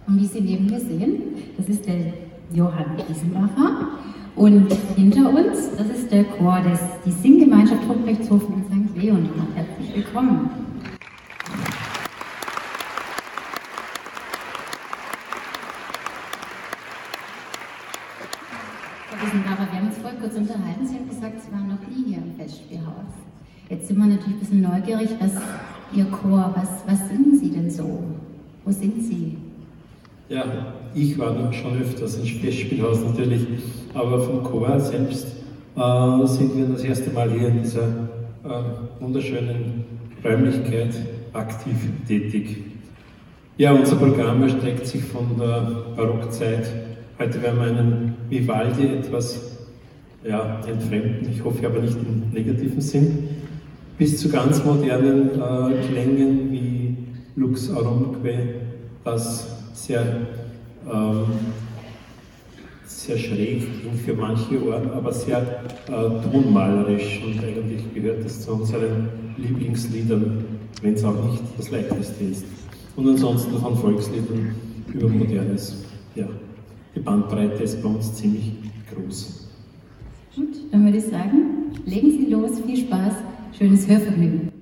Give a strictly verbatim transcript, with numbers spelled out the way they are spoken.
Und wie Sie neben mir sehen, das ist der Johann Giesenbacher. Und hinter uns, das ist der Chor des, die Singgemeinschaft Ruprechthofen in Sankt Leonhard. Herzlich willkommen. Frau Giesenbacher, wir haben uns vorher kurz unterhalten. Sie haben gesagt, Sie waren noch nie hier im Festspielhaus. Jetzt sind wir natürlich ein bisschen neugierig, was Ihr Chor, was, was singen Sie denn so? Wo sind Sie? Ja, ich war noch schon öfters im Festspielhaus natürlich, aber vom Chor selbst äh, sind wir das erste Mal hier in dieser äh, wunderschönen Räumlichkeit aktiv tätig. Ja, unser Programm erstreckt sich von der Barockzeit. Heute werden wir einen Vivaldi etwas ja, entfremden, ich hoffe aber nicht im negativen Sinn, bis zu ganz modernen äh, Klängen wie Lux Aurumque, das sehr, ähm, sehr schräg klingt für manche Ohren, aber sehr äh, tonmalerisch, und eigentlich gehört das zu unseren Lieblingsliedern, wenn es auch nicht das leichteste ist. Und ansonsten von Volksliedern über Modernes. Ja, die Bandbreite ist bei uns ziemlich groß. Gut, dann würde ich sagen, legen Sie los, viel Spaß, schönes Hörvergnügen.